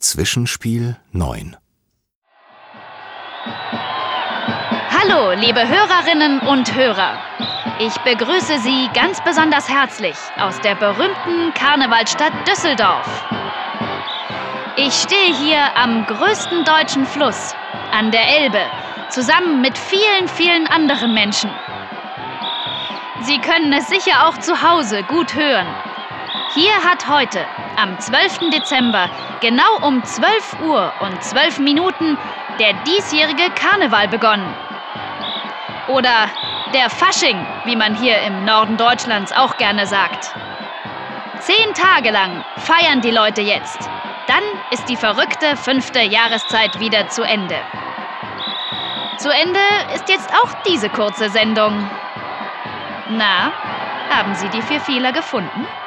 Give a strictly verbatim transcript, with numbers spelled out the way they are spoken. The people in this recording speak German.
Zwischenspiel neun. Hallo, liebe Hörerinnen und Hörer. Ich begrüße Sie ganz besonders herzlich aus der berühmten Karnevalstadt Düsseldorf. Ich stehe hier am größten deutschen Fluss, an der Elbe, zusammen mit vielen, vielen anderen Menschen. Sie können es sicher auch zu Hause gut hören. Hier hat heute, am zwölften Dezember, genau um zwölf Uhr und zwölf Minuten, der diesjährige Karneval begonnen. Oder der Fasching, wie man hier im Norden Deutschlands auch gerne sagt. Zehn Tage lang feiern die Leute jetzt. Dann ist die verrückte fünfte Jahreszeit wieder zu Ende. Zu Ende ist jetzt auch diese kurze Sendung. Na, haben Sie die Vierfehler gefunden?